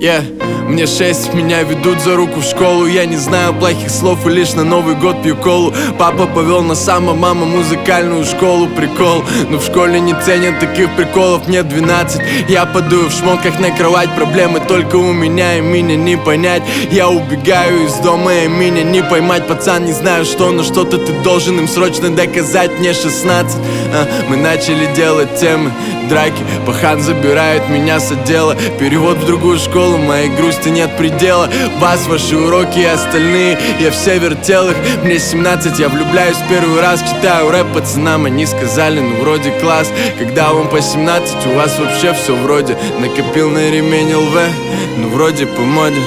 Мне 6, меня ведут за руку в школу. Я не знаю плохих слов и лишь на Новый год пью колу. Папа повел на само, мама музыкальную школу. Прикол, но в школе не ценят таких приколов. Мне 12, я падаю в шмотках на кровать. Проблемы только у меня, и меня не понять. Я убегаю из дома, и меня не поймать. Пацан, не знаю что, но что-то ты должен им срочно доказать. Мне 16, мы начали делать темы драки. Пахан забирает меня с отдела. Перевод в другую школу, моей грусти нет предела. Вас, ваши уроки и остальные, я все вертел их. Мне 17, я влюбляюсь первый раз. Читаю рэп пацанам, они сказали, ну вроде класс. Когда вам по 17, у вас вообще все вроде. Накопил на ремень ЛВ, ну вроде по моде.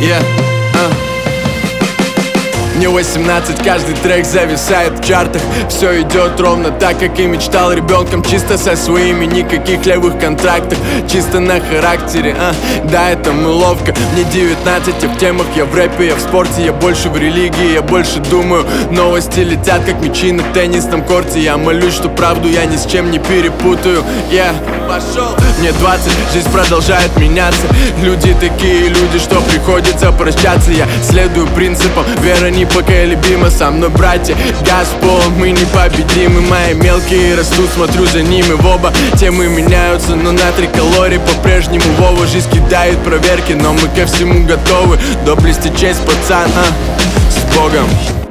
Мне 18, каждый трек зависает в чартах. Все идет ровно так, как и мечтал ребенком. Чисто со своими, никаких левых контрактов. Чисто на характере, да, это мы ловко. Мне 19, я в темах, я в рэпе, я в спорте. Я больше в религии, я больше думаю. Новости летят, как мячи на теннисном корте. Я молюсь, что правду я ни с чем не перепутаю. Пошел. Мне 20, жизнь продолжает меняться. Люди такие люди, что приходится прощаться. Я следую принципам, вера непоколебима. Со мной братья, газ в пол, мы непобедимы. Мои мелкие растут, смотрю за ними в оба. Темы меняются, но на 3 калорий по-прежнему Вова. Жизнь кидает проверки, но мы ко всему готовы. Доблести честь, пацан, с Богом.